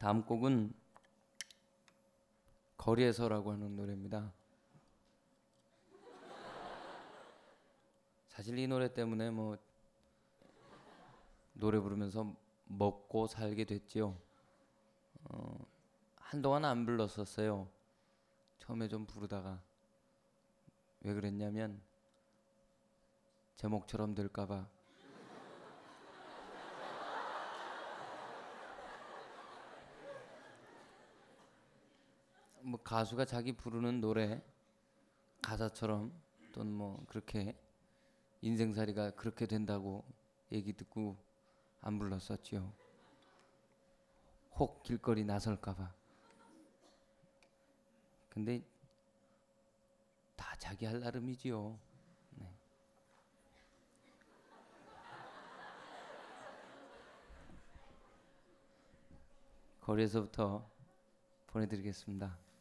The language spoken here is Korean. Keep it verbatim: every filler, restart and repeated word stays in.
다음 곡은 거리에서라고 하는 노래입니다. 사실 이 노래 때문에 뭐 노래 부르면서 먹고 살게 됐지요. 어, 한동안 안 불렀었어요. 처음에 좀 부르다가 왜 그랬냐면 제목처럼 될까봐. 뭐 가수가 자기 부르는 노래 가사처럼 또는 뭐 그렇게 인생살이가 그렇게 된다고 얘기 듣고 안 불렀었지요. 혹 길거리 나설까봐. 근데 다 자기 할 나름이지요. 네. 거리에서부터 보내드리겠습니다.